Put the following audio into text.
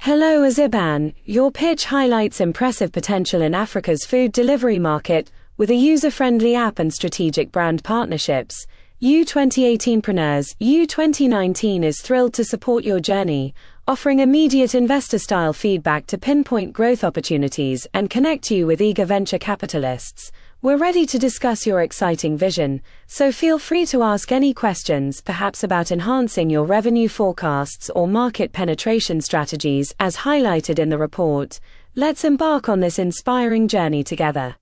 Hello Aziban, your pitch highlights impressive potential in Africa's food delivery market, with a user-friendly app and strategic brand partnerships. U2018preneurs U2019 is thrilled to support your journey, offering immediate investor-style feedback to pinpoint growth opportunities and connect you with eager venture capitalists. We're ready to discuss your exciting vision, so feel free to ask any questions, perhaps about enhancing your revenue forecasts or market penetration strategies as highlighted in the report. Let's embark on this inspiring journey together.